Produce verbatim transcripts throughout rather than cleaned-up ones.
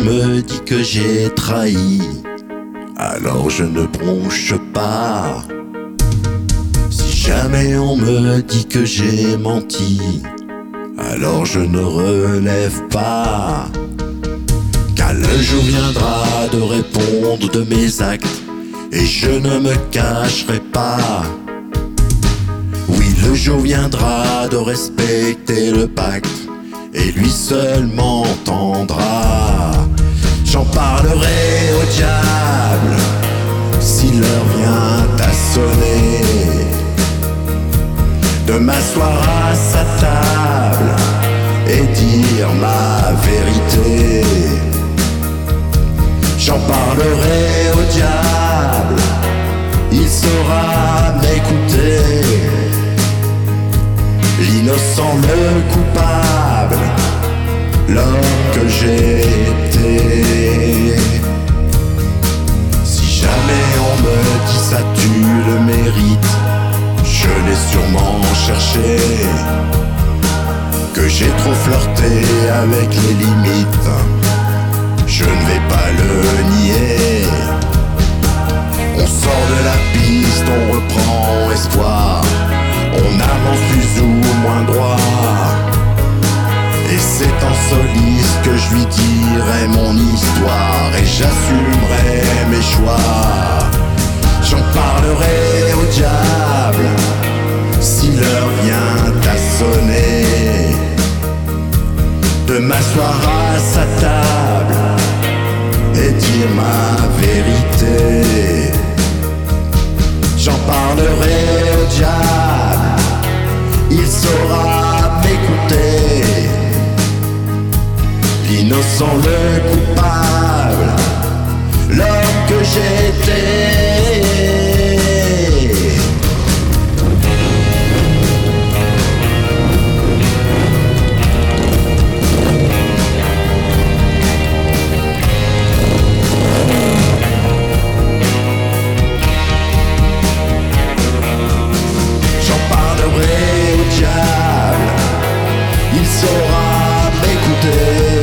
me dit que j'ai trahi, alors je ne bronche pas. Si jamais on me dit que j'ai menti, alors je ne relève pas. Car le jour viendra de répondre de mes actes, et je ne me cacherai pas. Oui, le jour viendra de respecter le pacte, et lui seul m'entendra. J'en parlerai au diable si l'heure vient à sonner, de m'asseoir à sa table et dire ma vérité. J'en parlerai au diable, il saura m'écouter. L'innocent, le coupable, l'homme que j'ai été. Si jamais on me dit ça tu le mérites, je l'ai sûrement cherché, que j'ai trop flirté avec les limites, je ne vais pas le nier. On sort de la piste, on reprend espoir, on avance plus ou moins droit. Et c'est en soliste que je lui dirai mon histoire, et j'assumerai mes choix. J'en parlerai au diable si l'heure vient à sonner, de m'asseoir à sa table et dire ma vérité. J'en parlerai au diable, il saura m'écouter. L'innocent, le coupable, l'homme que j'étais. J'en parlerai au diable, il saura m'écouter.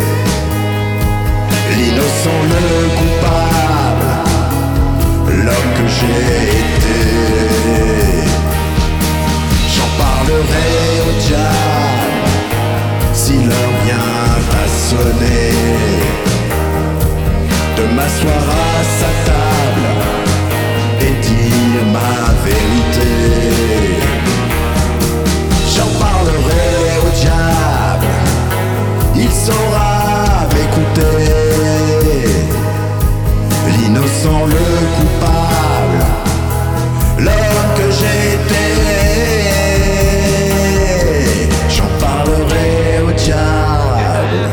L'innocent, le coupable, l'homme que j'ai été. J'en parlerai au diable si l'heure vient à sonner, de m'asseoir à sa table et dire ma vérité. J'en parlerai au diable, il saura m'écouter. L'innocent, le coupable, l'homme que j'étais. J'en parlerai au diable.